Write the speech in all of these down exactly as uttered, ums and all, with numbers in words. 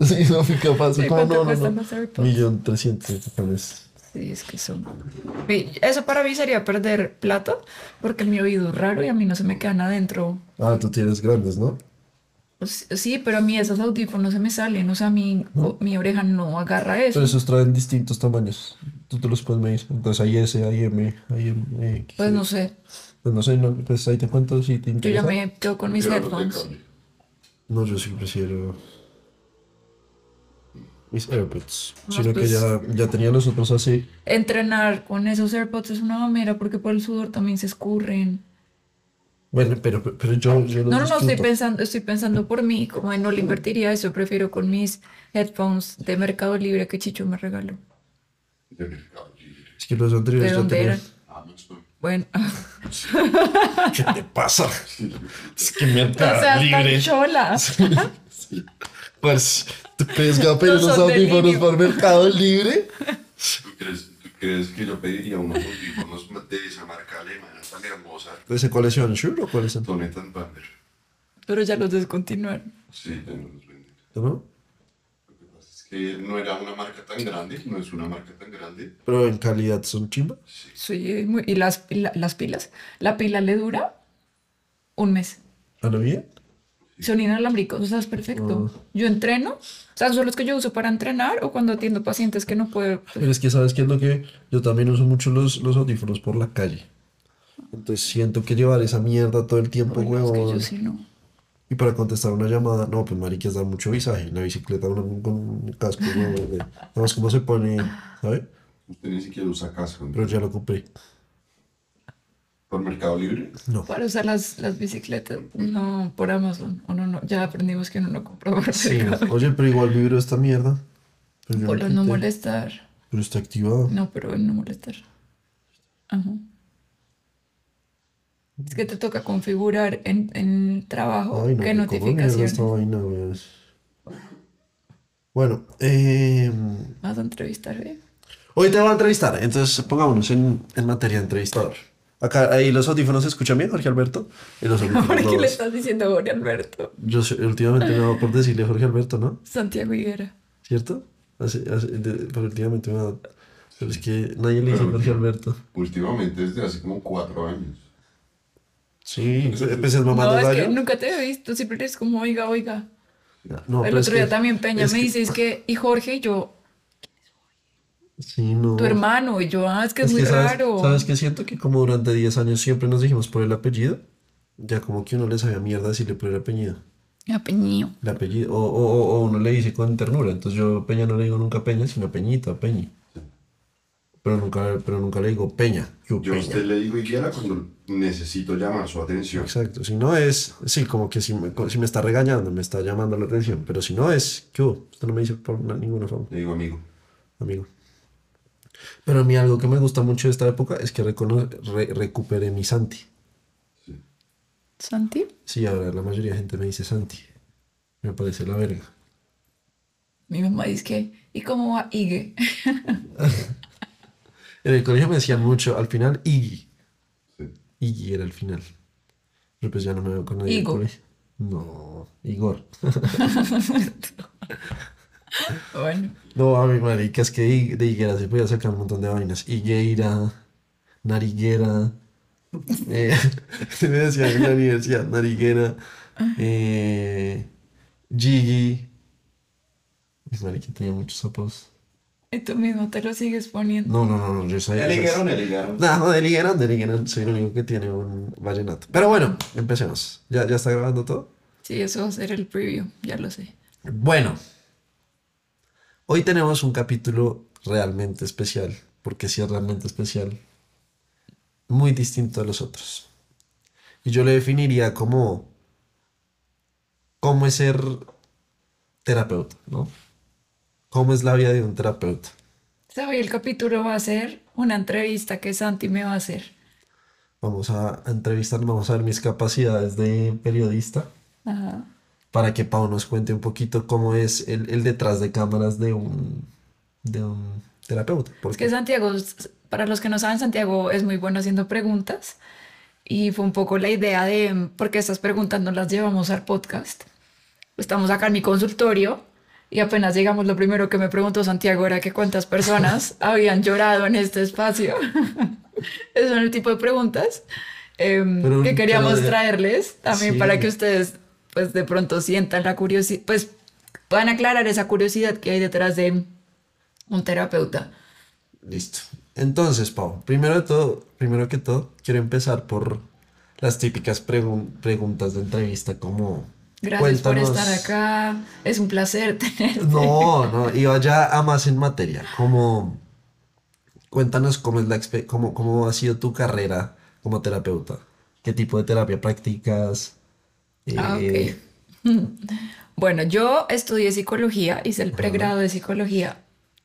Sí, no fui capaz. Sí, Como ¿cuánto no, no, cuestan no. los AirPods? Millón trescientos totales. Sí, es que son. Sí, eso para mí sería perder plata, porque mi oído es raro y a mí no se me quedan adentro. Ah, tú tienes grandes, ¿no? Pues, sí, pero a mí esos audífonos se me salen, o sea, mi, o- ¿No? mi oreja no agarra Pero eso. esos traen distintos tamaños. Tú te los puedes medir. Entonces hay S, hay M, hay M, X. Pues no Y- sé, Pues no sé, no, pues ahí te cuento si te yo ya interesa. me quedo con mis Prefiero los de headphones. cable. No, yo sí prefiero mis AirPods. No, Sino que pues ya, ya tenía los otros así. entrenar con esos AirPods es una mamera porque por el sudor también se escurren. Bueno, pero, pero yo, yo los No, no, no, estoy disfruto. pensando, estoy pensando por mí, como en no le invertiría eso, prefiero con mis headphones de Mercado Libre que Chicho me regaló. De Mercado Libre. Es que los ¿De anteriores ya dónde tenían. eran? Amazon. Bueno, ¿Qué te pasa? Es que no Mercado seas tan Libre. chola. Pues, ¿tú crees que va a pedir No unos son de audífonos niño. por Mercado Libre? ¿Tú crees, tú crees que yo pediría unos audífonos de esa marca alemana tan hermosa? ¿Ese cuáles son? ¿Shure o cuáles son? Soneta Bander. Pero ya los descontinuaron. Sí, ya no los venden. ¿No? Lo que pasa es que no era una marca tan grande, no es una marca tan grande. Pero en calidad son chimba. Sí, muy- y las, pila- las pilas. La pila le dura un mes. ¿A lo bien? Son inalámbricos, o sea, es perfecto. Ah. Yo entreno, o sea, son los que yo uso para entrenar o cuando atiendo pacientes que no puedo. Pero es que, ¿sabes qué es lo que...? Yo también uso mucho los, los audífonos por la calle. Entonces siento que llevar esa mierda todo el tiempo, Uy, no, es que yo huevón. sí no. Y para contestar una llamada, no, pues mariquis da mucho visaje. La bicicleta uno con el casco, no, güey. Nada más cómo se pone, ¿sabe? Usted ni siquiera usa casco. Pero ya lo compré. ¿Por Mercado Libre? No. Para usar las, las bicicletas, no, por Amazon. O no, no, ya aprendimos que uno no compra por Sí, Mercado. oye, pero igual vibro esta mierda. Pero yo Por lo no quité. molestar. Pero está activado. No, pero en no molestar. Ajá. Es que te toca configurar en, en trabajo Ay, no, qué que como mierda notificaciones. esta vaina, güey. Bueno, eh, Vas a entrevistar, ¿eh? hoy te voy a entrevistar, entonces pongámonos en, en materia de entrevistador. Acá, ahí los audífonos se escuchan bien, Jorge Alberto. Y los audífonos ¿Por qué no. le estás diciendo a Jorge Alberto? Yo sé- últimamente me he dado por decirle Jorge Alberto, ¿no? Santiago Higuera. ¿Cierto? Hace, hace- de- pero últimamente me ha dado. Pero es que nadie le dice Pero Jorge Alberto. últimamente, desde hace como cuatro años. Sí, pues es mamá No, de es que gallo. nunca te he visto, siempre eres como, oiga, oiga. No, El pero es otro día que- también Peña es me que- dice, es que, y Jorge, y yo, Sí, no. tu hermano, y yo, ah, es que es, Es muy que sabes, raro. sabes que siento que como durante diez años siempre nos dijimos por el apellido, ya como que uno le sabía mierda decirle por el apellido. Ah, Peñío. El apellido, o, o, o- o uno le dice con ternura. Entonces yo Peña no le digo nunca Peña, sino Peñita, Peñi. Pero nunca, pero nunca le digo Peña. Yo, Yo a Peña. usted le digo Higuera cuando necesito llamar su atención. Exacto. Si no es, sí, como que si me, si me está regañando, me está llamando la atención. Pero si no es, ¿qué hubo? Usted no me dice por na- ninguna forma, Le digo amigo. amigo. Pero a mí algo que me gusta mucho de esta época es que recono- re- recuperé mi Santi. ¿Santi? Sí, ahora la mayoría de gente me dice Santi. Me parece la verga. Mi mamá dice que, ¿y cómo va Igue? En el colegio me decían mucho, al final, Iggy. Sí. Iggy era el final. Pero pues ya no me veo con nadie del Igo. colegio. No, Igor. Bueno, No, a mi marica, es que Ig- de higuera se podía sacar un montón de vainas. Higueira, nariguera. Eh, se me decía en la universidad, nariguera. Eh, Gigi. Mi marica tenía muchos apodos. y tú mismo te lo sigues poniendo. No, no, no, no, yo soy... El higuerón, el higuerón. No, no, de Liguerón, de Liguerón. Soy el único que tiene un vallenato. Pero bueno, empecemos. ¿Ya, ya está grabando todo? Sí, eso va a ser el preview, ya lo sé. Bueno, hoy tenemos un capítulo realmente especial, porque sí es realmente especial, muy distinto a los otros. Y yo le definiría como cómo es ser terapeuta, ¿no? ¿Cómo es la vida de un terapeuta? Hoy el capítulo va a ser una entrevista que Santi me va a hacer. Vamos a, a entrevistar, vamos a ver mis capacidades de periodista Ajá. para que Pau nos cuente un poquito cómo es el, el detrás de cámaras de un, de un terapeuta. Es Porque que Santiago, para los que no saben, Santiago es muy bueno haciendo preguntas y fue un poco la idea de, porque estas preguntas no las llevamos al podcast. Estamos acá en mi consultorio Y apenas llegamos, lo primero que me preguntó Santiago era que cuántas personas habían llorado en este espacio. Esos son el tipo de preguntas em, Pero, que queríamos pero, traerles también sí, para que ustedes, pues, de pronto sientan la curiosidad, pues, puedan aclarar esa curiosidad que hay detrás de un terapeuta. listo. Entonces, Pau, primero de todo, primero que todo, quiero empezar por las típicas pregun- preguntas de entrevista, como Gracias por cuéntanos. estar acá. Es un placer tenerte. No, no, iba ya a más en materia, como cuéntanos cómo es la expe- cómo, cómo ha sido tu carrera como terapeuta, qué tipo de terapia practicas. Ah, Eh, ok. Bueno, yo estudié psicología, hice el ajá, pregrado de psicología.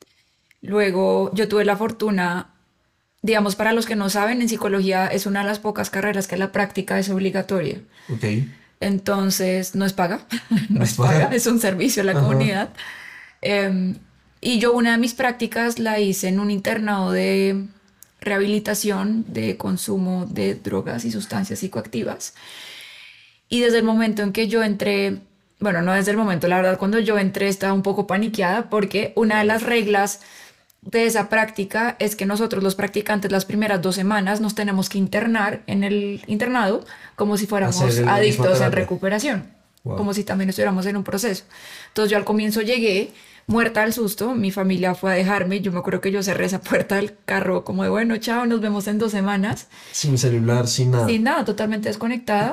Luego yo tuve la fortuna, digamos, para los que no saben, en psicología es una de las pocas carreras que la práctica es obligatoria. ok, Entonces, no es paga, no ¿nos es paga, paga? es un servicio a la Ajá, comunidad. Em, y yo una de mis prácticas la hice en un internado de rehabilitación de consumo de drogas y sustancias psicoactivas. Y desde el momento en que yo entré, bueno, no desde el momento, la verdad, cuando yo entré estaba un poco paniqueada porque una de las reglas de esa práctica es que nosotros los practicantes las primeras dos semanas nos tenemos que internar en el internado como si hacer fuéramos la misma adictos en terapia. recuperación, Wow. como si también estuviéramos en un proceso. Entonces yo al comienzo llegué muerta al susto, mi familia fue a dejarme, yo me acuerdo que yo cerré esa puerta del carro como de bueno, chao, nos vemos en dos semanas, Sin celular, sin nada. sin nada, totalmente desconectada.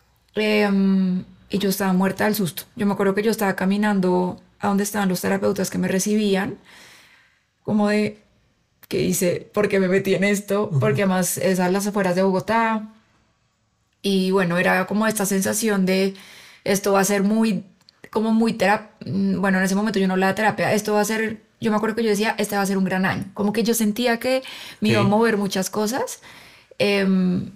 Em, y yo estaba muerta del susto. Yo me acuerdo que yo estaba caminando a donde estaban los terapeutas que me recibían, como de, que dice, ¿por qué me metí en esto? Porque además es a las afueras de Bogotá. Y bueno, era como esta sensación de, esto va a ser muy, como muy terapia. Bueno, en ese momento yo no hablaba de terapia, esto va a ser, yo me acuerdo que yo decía, este va a ser un gran año. Como que yo sentía que me iba a Ok. mover muchas cosas. Em,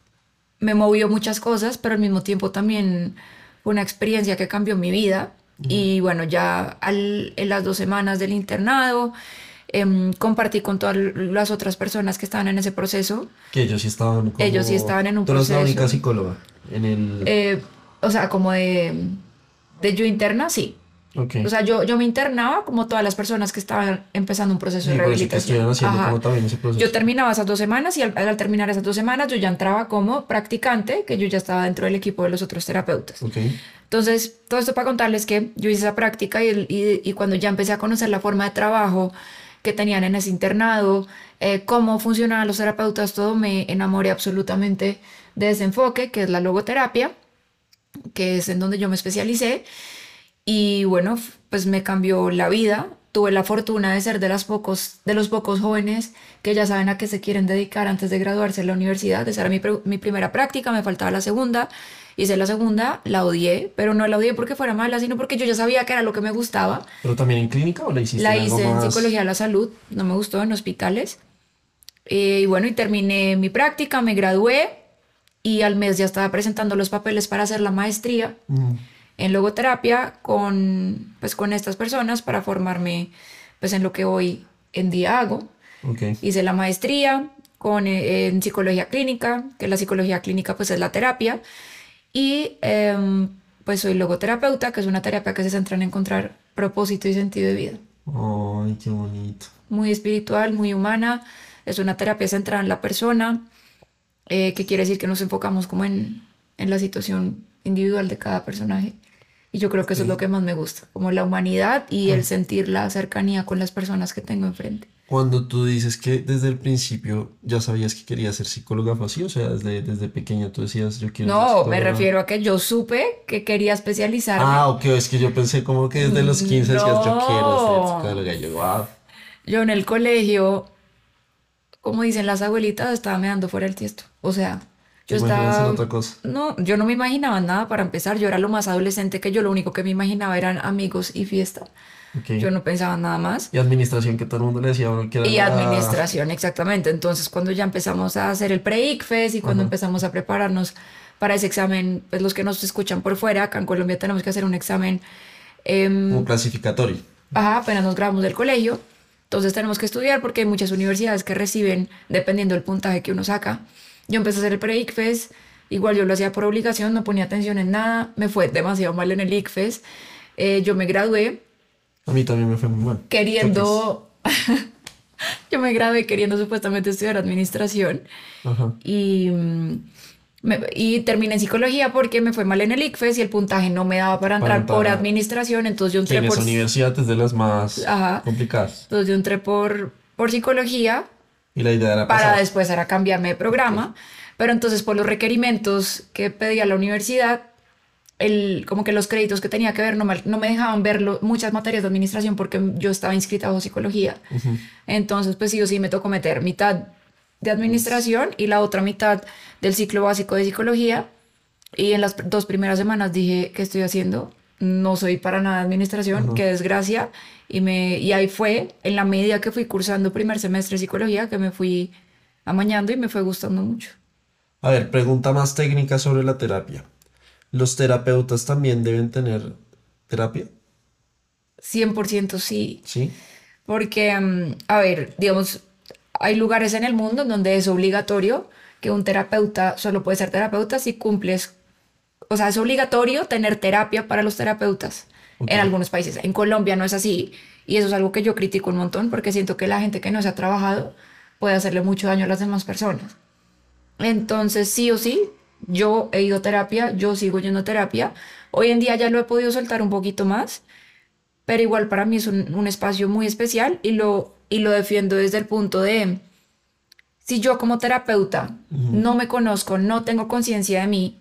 Me movió muchas cosas, pero al mismo tiempo también fue una experiencia que cambió mi vida. Y bueno, ya al- en las dos semanas del internado, em, compartí con todas las otras personas que estaban en ese proceso. Que ellos sí estaban Ellos sí como... estaban en un Tú eres la proceso. única psicóloga en el... Eh, o sea, como de, de yo interna, sí. Ok. O sea, yo, yo me internaba como todas las personas que estaban empezando un proceso de Sí, por eso que estuvieran rehabilitación. haciendo Ajá. como también ese Yo proceso. terminaba esas dos semanas y al, al terminar esas dos semanas yo ya entraba como practicante, que yo ya estaba dentro del equipo de los otros terapeutas. Ok. Entonces, todo esto para contarles que yo hice esa práctica y, el- y, y cuando ya empecé a conocer la forma de trabajo que tenían en ese internado, eh, cómo funcionaban los terapeutas, todo me enamoré absolutamente de ese enfoque, que es la logoterapia, que es en donde yo me especialicé. Y bueno, f- pues me cambió la vida. Tuve la fortuna de ser de, las pocos, de los pocos jóvenes que ya saben a qué se quieren dedicar antes de graduarse en la universidad. Esa era mi, pr- mi primera práctica, me faltaba la segunda. Hice la segunda, la odié, pero no la odié porque fuera mala, sino porque yo ya sabía que era lo que me gustaba. ¿Pero también en clínica o la hiciste La en algo hice en más? psicología de la salud, no me gustó, en hospitales. Eh, y bueno, y terminé mi práctica, me gradué y al mes ya estaba presentando los papeles para hacer la maestría Mm, en logoterapia con, pues, con estas personas para formarme pues, en lo que hoy en día hago. ok. Hice la maestría con, eh, en psicología clínica, que la psicología clínica pues, es la terapia. Y em, pues soy logoterapeuta, que es una terapia que se centra en encontrar propósito y sentido de vida. Ay, qué bonito. Muy espiritual, muy humana. Es una terapia centrada en la persona, eh, que quiere decir que nos enfocamos como en, en la situación individual de cada personaje. Y yo creo que eso es lo Ok. que más me gusta, como la humanidad y el Ah, sentir la cercanía con las personas que tengo enfrente. cuando tú dices que desde el principio ya sabías que querías ser psicóloga, ¿fue así? O sea, desde, desde pequeña tú decías, yo quiero ser No, me psicóloga. refiero a que yo supe que quería especializarme. Ah, ok, es que yo pensé como que desde los quince decías, yo quiero ser No, psicóloga. Y yo, wow. yo en el colegio, como dicen las abuelitas, estaba meando fuera el tiesto. O sea, ¿Te yo imaginas hacer estaba, otra cosa? no, yo no me imaginaba nada para empezar. Yo era lo más adolescente que yo, lo único que me imaginaba eran amigos y fiesta. Yo Ok. no pensaba en nada más. Y administración que todo el mundo le decía a uno que era Y la... administración, exactamente. Entonces, cuando ya empezamos a hacer el pre-ICFES y cuando Ajá. empezamos a prepararnos para ese examen, pues los que nos escuchan por fuera, acá en Colombia tenemos que hacer un examen, Como em, clasificatorio. ajá, apenas nos graduamos del colegio. Entonces tenemos que estudiar porque hay muchas universidades que reciben, dependiendo del puntaje que uno saca. Yo empecé a hacer el pre-ICFES, igual yo lo hacía por obligación, no ponía atención en nada, me fue demasiado mal en el ICFES. Eh, yo me gradué A mí también me fue muy mal. queriendo, yo me gradué queriendo supuestamente estudiar administración Ajá. y, mm, me- y terminé en psicología porque me fue mal en el ICFES y el puntaje no me daba para Para entrar por entrar. administración, entonces yo Sí, entré en por, esa universidad es de las más ajá, complicadas. entonces yo entré por, por psicología Y la idea era para pasar. después era cambiarme de programa, pero entonces por los requerimientos que pedía la universidad, el, como que los créditos que tenía que ver no me, no me dejaban ver lo- muchas materias de administración porque yo estaba inscrita bajo psicología. Ujú. Entonces, pues sí o sí me tocó meter mitad de administración y la otra mitad del ciclo básico de psicología. Y en las pr- dos primeras semanas dije, ¿qué estoy haciendo? No soy para nada de administración, Ajá. qué desgracia. Y, me, y ahí fue, en la medida que fui cursando primer semestre de psicología, que me fui amañando y me fue gustando mucho. A ver, pregunta más técnica sobre la terapia. ¿Los terapeutas también deben tener terapia? Cien por ciento sí. Sí. Porque, mm, a ver, digamos, hay lugares en el mundo en donde es obligatorio que un terapeuta solo puede ser terapeuta si cumples, o sea, es obligatorio tener terapia para los terapeutas Ok. en algunos países. En Colombia no es así y eso es algo que yo critico un montón porque siento que la gente que no se ha trabajado puede hacerle mucho daño a las demás personas. Entonces, sí o sí, yo he ido a terapia, yo sigo yendo a terapia. Hoy en día ya lo he podido soltar un poquito más, pero igual para mí es un, un espacio muy especial y lo, y lo defiendo desde el punto de, si yo como terapeuta Ujú. no me conozco, no tengo conciencia de mí,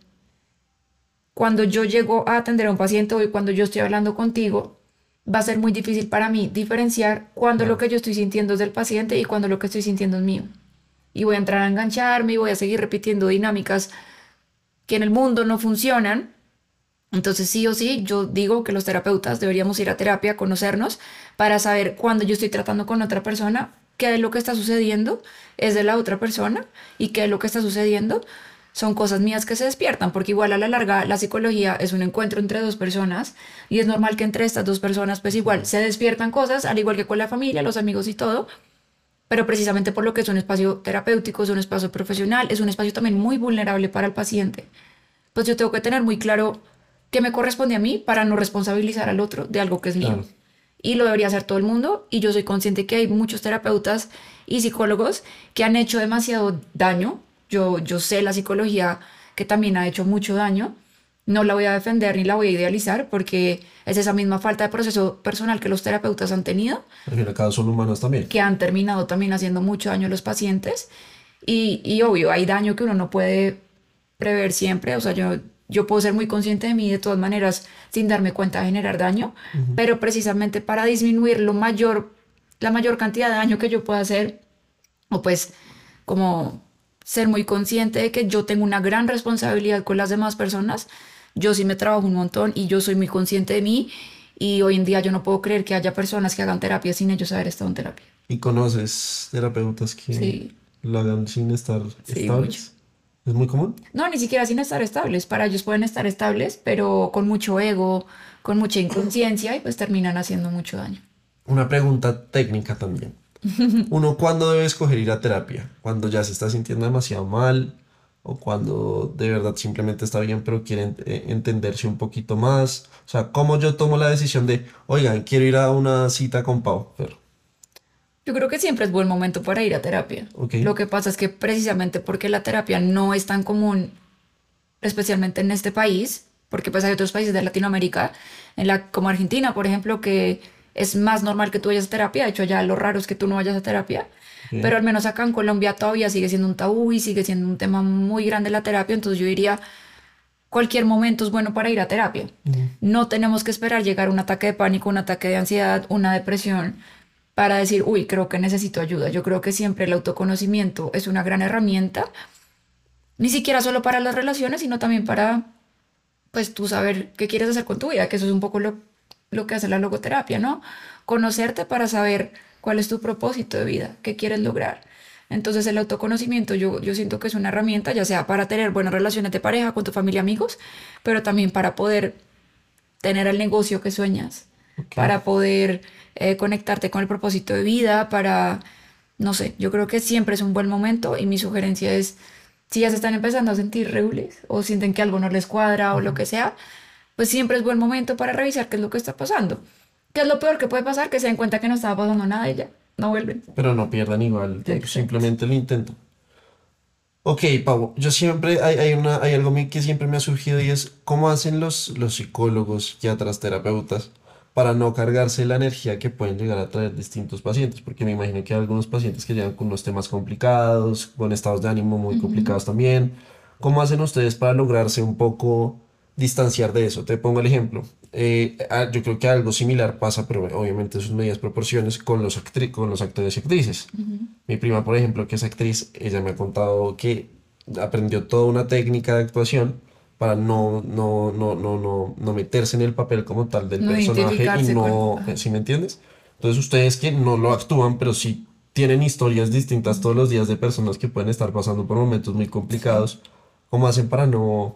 cuando yo llego a atender a un paciente o cuando yo estoy hablando contigo, va a ser muy difícil para mí diferenciar cuando lo Claro. que yo estoy sintiendo es del paciente y cuando lo que estoy sintiendo es mío. Y voy a entrar a engancharme y voy a seguir repitiendo dinámicas que en el mundo no funcionan. Entonces, sí o sí, yo digo que los terapeutas deberíamos ir a terapia, conocernos, para saber cuando yo estoy tratando con otra persona, qué es lo que está sucediendo es de la otra persona y qué es lo que está sucediendo son cosas mías que se despiertan, porque igual a la larga la psicología es un encuentro entre dos personas y es normal que entre estas dos personas pues igual se despiertan cosas, al igual que con la familia, los amigos y todo, pero precisamente por lo que es un espacio terapéutico, es un espacio profesional, es un espacio también muy vulnerable para el paciente, pues yo tengo que tener muy claro qué me corresponde a mí para no responsabilizar al otro de algo que es mío. Claro. Y lo debería hacer todo el mundo. Y yo soy consciente que hay muchos terapeutas y psicólogos que han hecho demasiado daño. Yo, yo sé la psicología que también ha hecho mucho daño. No la voy a defender ni la voy a idealizar porque es esa misma falta de proceso personal que los terapeutas han tenido, Al fin y al cabo son humanos también. que han terminado también haciendo mucho daño a los pacientes. Y, y obvio, hay daño que uno no puede prever siempre. O sea, yo, yo puedo ser muy consciente de mí de todas maneras sin darme cuenta de generar daño, Ujú. pero precisamente para disminuir lo mayor, la mayor cantidad de daño que yo pueda hacer, o pues como ser muy consciente de que yo tengo una gran responsabilidad con las demás personas. Yo sí me trabajo un montón y yo soy muy consciente de mí y hoy en día yo no puedo creer que haya personas que hagan terapia sin ellos haber estado en terapia. ¿Y conoces terapeutas que Sí, lo hagan sin estar sí, mucho. estables? ¿Es muy común? No, ni siquiera sin estar estables. Para ellos pueden estar estables, pero con mucho ego, con mucha inconsciencia y pues terminan haciendo mucho daño. Una pregunta técnica también. ¿Uno cuándo debe escoger ir a terapia? ¿Cuando ya se está sintiendo demasiado mal? ¿O cuando de verdad simplemente está bien pero quiere ent- eh, entenderse un poquito más? O sea, ¿cómo yo tomo la decisión de, oigan, quiero ir a una cita con Pau? Pero, Yo creo que siempre es buen momento para ir a terapia. ok, Lo que pasa es que precisamente porque la terapia no es tan común, especialmente en este país, porque pues hay otros países de Latinoamérica, en la, como Argentina, por ejemplo, que es más normal que tú vayas a terapia. De hecho, allá lo raro es que tú no vayas a terapia. Pero ok, al menos acá en Colombia todavía sigue siendo un tabú y sigue siendo un tema muy grande la terapia. Entonces yo diría, cualquier momento es bueno para ir a terapia. ujú, No tenemos que esperar llegar a un ataque de pánico, un ataque de ansiedad, una depresión para decir, uy, creo que necesito ayuda. Yo creo que siempre el autoconocimiento es una gran herramienta, ni siquiera solo para las relaciones, sino también para, pues, tú saber qué quieres hacer con tu vida, que eso es un poco lo, lo que hace la logoterapia, ¿no? Conocerte para saber cuál es tu propósito de vida, qué quieres lograr. Entonces el autoconocimiento yo, yo siento que es una herramienta, ya sea para tener buenas relaciones de pareja con tu familia, amigos, pero también para poder tener el negocio que sueñas, ok. para poder eh, conectarte con el propósito de vida, para, no sé, yo creo que siempre es un buen momento y mi sugerencia es, si ya se están empezando a sentir regules o sienten que algo no les cuadra o lo Ujú. que sea, pues siempre es buen momento para revisar qué es lo que está pasando. ¿Qué es lo peor que puede pasar? Que se den cuenta que no estaba pasando nada y ya, no vuelven. Pero no pierdan igual el tiempo, Exacto. simplemente lo intento. Ok, Pau, yo siempre, hay, hay, una, hay algo mi- que siempre me ha surgido y es cómo hacen los, los psicólogos, psiquiatras, terapeutas para no cargarse la energía que pueden llegar a traer distintos pacientes, porque me imagino que hay algunos pacientes que llegan con unos temas complicados, con estados de ánimo muy Ujú. complicados también. ¿Cómo hacen ustedes para lograrse un poco distanciar de eso? Te pongo el ejemplo. Eh, ah, yo creo que algo similar pasa, pero obviamente en sus medidas proporciones, con los, actri- con los actores y actrices. Ujú. Mi prima, por ejemplo, que es actriz, ella me ha contado que aprendió toda una técnica de actuación para no, no, no, no, no, no meterse en el papel como tal del No personaje y identificarse con... no, Ajá. ¿sí me entiendes? Entonces ustedes que no lo actúan, pero sí tienen historias distintas todos los días de personas que pueden estar pasando por momentos muy Sí. complicados, ¿cómo hacen para no,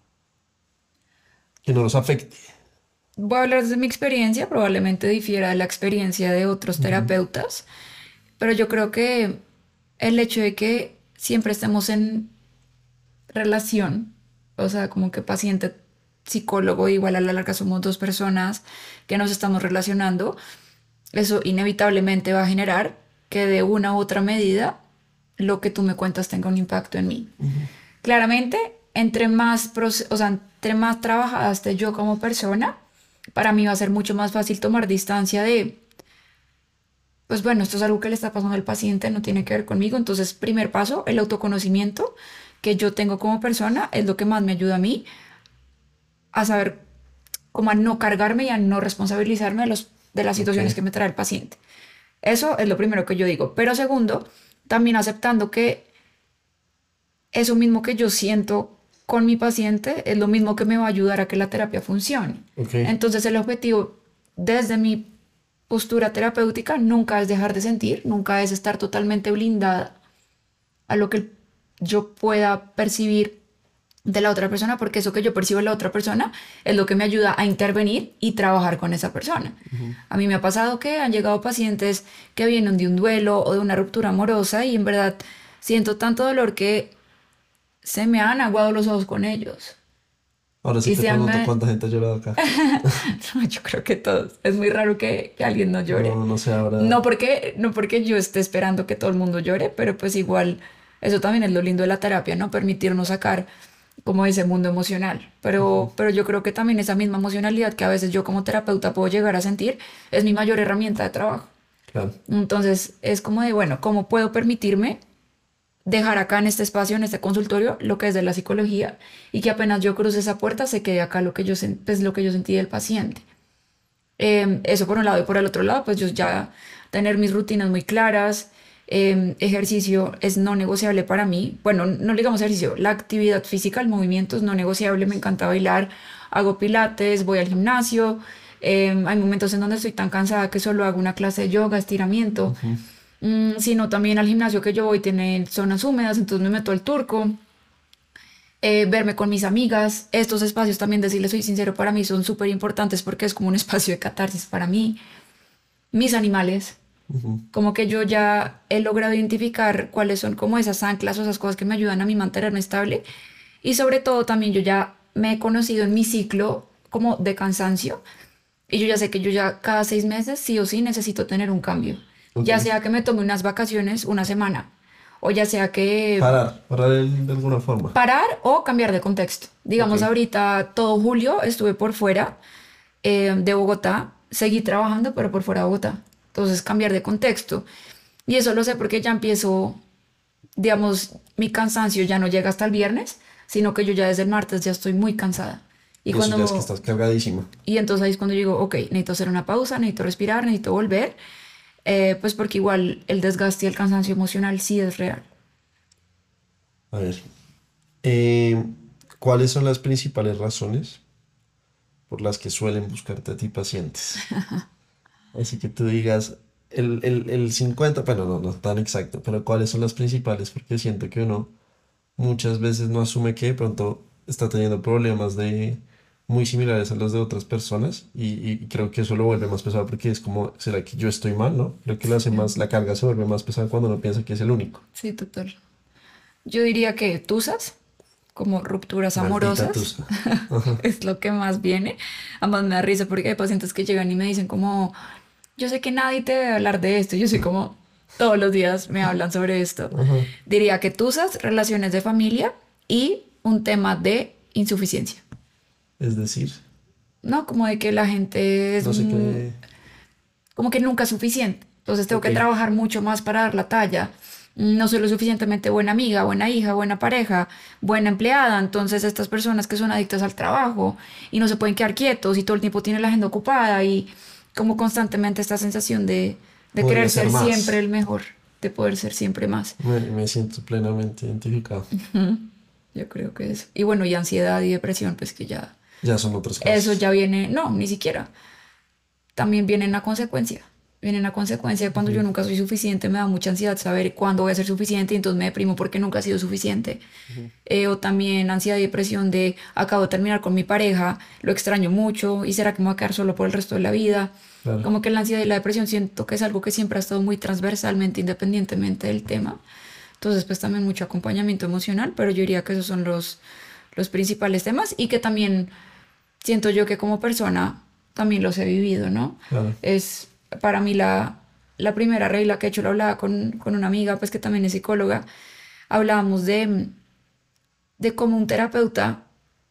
que no los afecte? Voy a hablar desde mi experiencia, probablemente difiera de la experiencia de otros Ujú. terapeutas, pero yo creo que el hecho de que siempre estemos en relación, o sea, como que paciente, psicólogo, igual a la larga somos dos personas que nos estamos relacionando, eso inevitablemente va a generar que de una u otra medida lo que tú me cuentas tenga un impacto en mí. Claramente, entre más, proce- o sea, entre más trabajada esté yo como persona, para mí va a ser mucho más fácil tomar distancia de, pues bueno, esto es algo que le está pasando al paciente, no tiene que ver conmigo. Entonces, primer paso, el autoconocimiento que yo tengo como persona es lo que más me ayuda a mí a saber cómo a no cargarme y a no responsabilizarme de los, de las Ok, situaciones que me trae el paciente. Eso es lo primero que yo digo. Pero segundo, también aceptando que eso mismo que yo siento con mi paciente es lo mismo que me va a ayudar a que la terapia funcione. ok, Entonces el objetivo desde mi postura terapéutica nunca es dejar de sentir, nunca es estar totalmente blindada a lo que yo pueda percibir de la otra persona, porque eso que yo percibo en la otra persona es lo que me ayuda a intervenir y trabajar con esa persona. ujú, A mí me ha pasado que han llegado pacientes que vienen de un duelo o de una ruptura amorosa y en verdad siento tanto dolor que se me han aguado los ojos con ellos. ahora sí Y te se pregunto me... cuánta gente ha llorado acá. No, yo creo que todos. Es muy raro que, que alguien no llore. No, no sé, ahora. No porque, no porque yo esté esperando que todo el mundo llore, pero pues igual eso también es lo lindo de la terapia, ¿no? Permitirnos sacar como ese mundo emocional. Ujú, Pero, pero yo creo que también esa misma emocionalidad que a veces yo como terapeuta puedo llegar a sentir es mi mayor herramienta de trabajo. claro. Entonces es como de, bueno, ¿cómo puedo permitirme dejar acá en este espacio, en este consultorio, lo que es de la psicología y que apenas yo cruce esa puerta se quede acá lo que yo, sen- pues, lo que yo sentí del paciente? Eh, eso por un lado y por el otro lado, pues yo ya tener mis rutinas muy claras. Eh, ejercicio es no negociable para mí. Bueno, no digamos ejercicio, la actividad física, el movimiento es no negociable. Me encanta bailar, hago pilates, voy al gimnasio. Eh, hay momentos en donde estoy tan cansada que solo hago una clase de yoga, estiramiento. Ujú. Mm, sino también al gimnasio que yo voy tiene zonas húmedas, entonces me meto al turco, eh, verme con mis amigas. Estos espacios también, decirles soy sincero, para mí son súper importantes porque es como un espacio de catarsis para mí. Mis animales, Ujú. como que yo ya he logrado identificar cuáles son como esas anclas o esas cosas que me ayudan a mí mantenerme estable. Y sobre todo también yo ya me he conocido en mi ciclo como de cansancio y yo ya sé que yo ya cada seis meses sí o sí necesito tener un cambio. Ok. Ya sea que me tome unas vacaciones una semana o ya sea que Parar, parar el- de alguna forma. parar o cambiar de contexto. Ok. Digamos, ahorita todo julio estuve por fuera eh, de Bogotá, seguí trabajando, pero por fuera de Bogotá. Entonces, cambiar de contexto. Y eso lo sé porque ya empiezo, digamos, mi cansancio ya no llega hasta el viernes, sino que yo ya desde el martes ya estoy muy cansada. Y Y eso ya es que cuando, estás cargadísima. y entonces ahí es cuando digo, ok, necesito hacer una pausa, necesito respirar, necesito volver, eh, pues porque igual el desgaste y el cansancio emocional sí es real. A ver. eh, ¿cuáles son las principales razones por las que suelen buscarte a ti pacientes? Así que tú digas el, el, el cincuenta, bueno, no, no tan exacto, pero ¿cuáles son las principales? Porque siento que uno muchas veces no asume que de pronto está teniendo problemas de muy similares a los de otras personas y, y creo que eso lo vuelve más pesado porque es como, ¿será que yo estoy mal, no? Creo que lo hace más, la carga se vuelve más pesada cuando uno piensa que es el único. Sí, total. Yo diría que tusas, como rupturas Maldita amorosas. tusa. Ajá. Es lo que más viene. Además me da risa porque hay pacientes que llegan y me dicen como, yo sé que nadie te debe hablar de esto. Yo soy como, todos los días me hablan sobre esto. Ajá. Diría que tusas, relaciones de familia y un tema de insuficiencia. Es decir, ¿No? Como de que la gente es no sé mu- qué. como que nunca es suficiente. Entonces tengo que Ok. trabajar mucho más para dar la talla. No soy lo suficientemente buena amiga, buena hija, buena pareja, buena empleada. Entonces estas personas que son adictas al trabajo y no se pueden quedar quietos y todo el tiempo tienen la agenda ocupada y como constantemente esta sensación de, de Podría querer ser ser más. siempre el mejor, de poder ser siempre más. Me, me siento plenamente identificado. Yo creo que es. Y bueno, y ansiedad y depresión, pues que ya, Ya son otras cosas. eso ya viene, no, ni siquiera. También viene una consecuencia. Viene una consecuencia cuando yo nunca soy suficiente, me da mucha ansiedad saber cuándo voy a ser suficiente y entonces me deprimo porque nunca he sido suficiente. Eh, o también ansiedad y depresión de acabo de terminar con mi pareja, lo extraño mucho y será que me voy a quedar solo por el resto de la vida. Claro. Como que la ansiedad y la depresión siento que es algo que siempre ha estado muy transversalmente, independientemente del tema. Entonces, pues también mucho acompañamiento emocional, pero yo diría que esos son los, los principales temas y que también siento yo que como persona también los he vivido, ¿no? Claro. Es para mí la, la primera regla que he hecho, lo hablaba con, con una amiga, pues que también es psicóloga, hablábamos de, de cómo un terapeuta,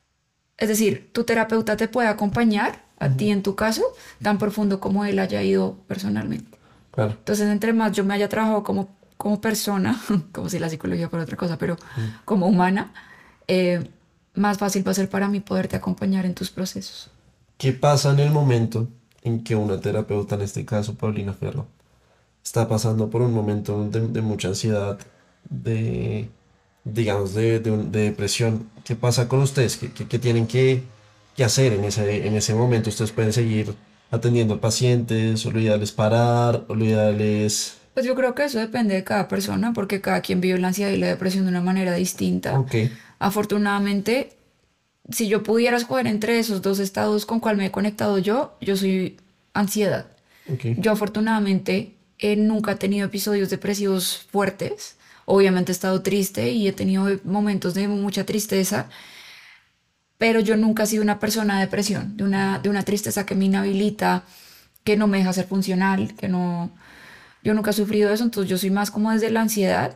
es decir, tu terapeuta te puede acompañar a ti en tu caso tan profundo como él haya ido personalmente. Claro. Entonces, entre más yo me haya trabajado como, como persona, como si la psicología fuera otra cosa, pero como humana, eh, más fácil va a ser para mí poderte acompañar en tus procesos. ¿Qué pasa en el momento en que una terapeuta, en este caso Paulina Ferro, está pasando por un momento de, de mucha ansiedad, de, digamos, de, de, un- de depresión? ¿Qué pasa con ustedes? ¿Qué, qué- qué tienen que, que hacer en ese, en ese momento? ¿Ustedes pueden seguir atendiendo a pacientes? ¿O lo ideal es parar? ¿O lo ideal es...? Pues yo creo que eso depende de cada persona, porque cada quien vive la ansiedad y la depresión de una manera distinta. Ok, Afortunadamente, si yo pudiera escoger entre esos dos estados con cuál me he conectado yo, yo soy ansiedad. ok, Yo afortunadamente eh, nunca he tenido episodios depresivos fuertes. Obviamente he estado triste y he tenido momentos de mucha tristeza, pero yo nunca he sido una persona de depresión, de una, de una tristeza que me inhabilita, que no me deja ser funcional, que no... Yo nunca he sufrido eso, entonces yo soy más como desde la ansiedad.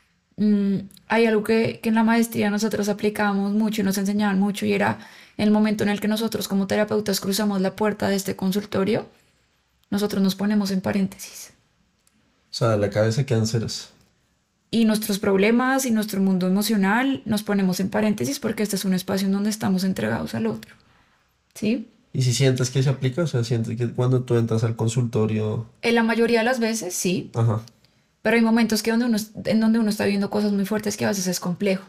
Mm, hay algo que, que en la maestría nosotros aplicábamos mucho y nos enseñaban mucho y era el momento en el que nosotros como terapeutas cruzamos la puerta de este consultorio, nosotros nos ponemos en paréntesis. o sea, la cabeza quedan ceros. Y nuestros problemas y nuestro mundo emocional nos ponemos en paréntesis porque este es un espacio en donde estamos entregados al otro. ¿Sí? Y si sientes que se aplica, o sea, sientes que cuando tú entras al consultorio, En la mayoría de las veces sí, ajá, pero hay momentos que donde uno, es- en donde uno está viendo cosas muy fuertes que a veces es complejo.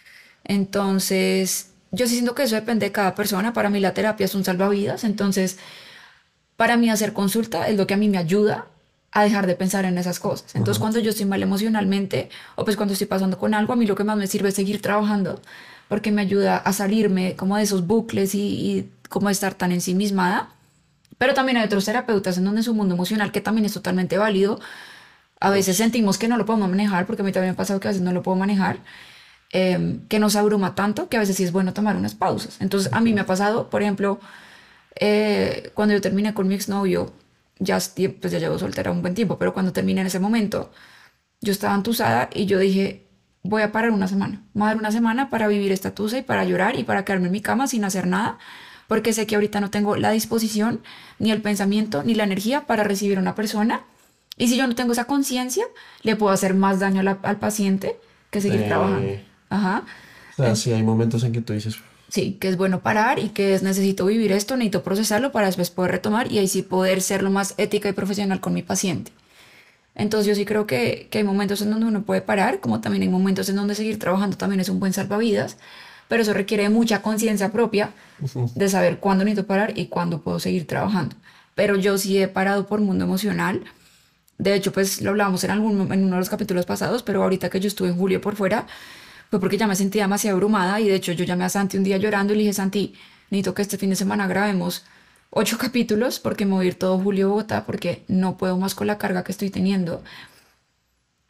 Entonces, yo sí siento que eso depende de cada persona. Para mí la terapia es un salvavidas. Entonces, para mí hacer consulta es lo que a mí me ayuda a dejar de pensar en esas cosas. Entonces, ajá, cuando yo estoy mal emocionalmente o pues cuando estoy pasando con algo, a mí lo que más me sirve es seguir trabajando porque me ayuda a salirme como de esos bucles y, y como de estar tan ensimismada. Pero también hay otros terapeutas en donde su mundo emocional, que también es totalmente válido, a veces sentimos que no lo podemos manejar, porque a mí también me ha pasado que a veces no lo puedo manejar, eh, que nos abruma tanto que a veces sí es bueno tomar unas pausas. Entonces, a mí me ha pasado, por ejemplo, eh, cuando yo terminé con mi exnovio, ya, es tie- pues ya llevo soltera un buen tiempo, pero cuando terminé en ese momento, yo estaba entusada y yo dije, voy a parar una semana, voy a dar una semana para vivir esta tusa y para llorar y para quedarme en mi cama sin hacer nada, porque sé que ahorita no tengo la disposición, ni el pensamiento, ni la energía para recibir a una persona. Y si yo no tengo esa conciencia, le puedo hacer más daño a la- al paciente que seguir trabajando. eh, Ajá. o sea, sí hay momentos en que tú dices, Sí, que es bueno parar y que es necesito vivir esto, necesito procesarlo para después poder retomar y ahí sí poder ser lo más ética y profesional con mi paciente. Entonces yo sí creo que, que hay momentos en donde uno puede parar, como también hay momentos en donde seguir trabajando también es un buen salvavidas, pero eso requiere de mucha conciencia propia ujú, de saber cuándo necesito parar y cuándo puedo seguir trabajando. Pero yo sí he parado por mundo emocional. De hecho, pues lo hablábamos en, algún, en uno de los capítulos pasados, pero ahorita que yo estuve en julio por fuera, fue porque ya me sentía demasiado abrumada y de hecho yo llamé a Santi un día llorando y le dije, Santi, necesito que este fin de semana grabemos ocho capítulos porque me voy a ir todo julio a Bogotá porque no puedo más con la carga que estoy teniendo.